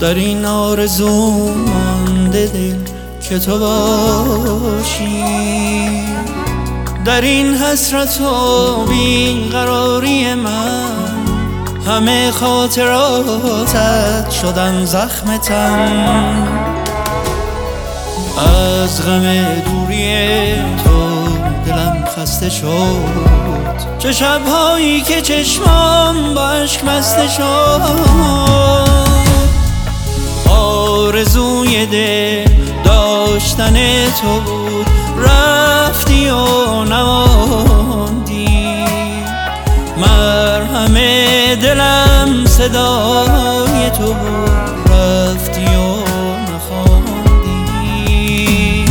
در این آرزو مانده دل که تو باشی، در این حسرت و بیقراری من همه خاطراتت شدن زخم تن. از غم دوری تو دلم خسته شد، چه شبهایی که چشمام با اشک بسته شد. آرزوی دل داشتن تو بود، رفتی و نماندی. مرهم دلم صدای تو بود، رفتی و نخواندی.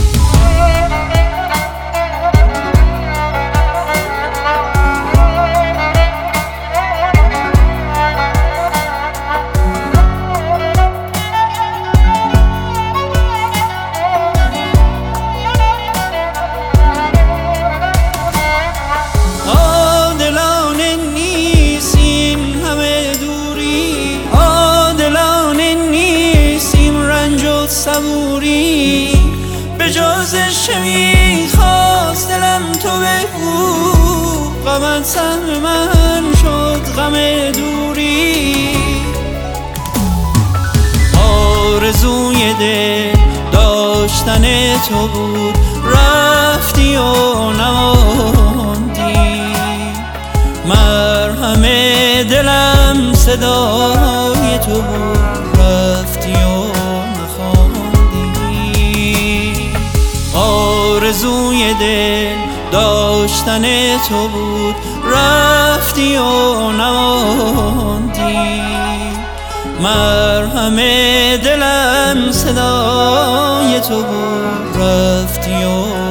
صبوری به جازش چه میخواست دلم تو بگو، غمت سهم من شد غم دوری. آرزوی دل داشتن تو بود، رفتی و نماندی. مرهم دلم صدای تو بود، رفتی و آرزوی دل داشتن تو بود، رفتی و نماندی. مرهم دلم صدای تو بود، رفتی و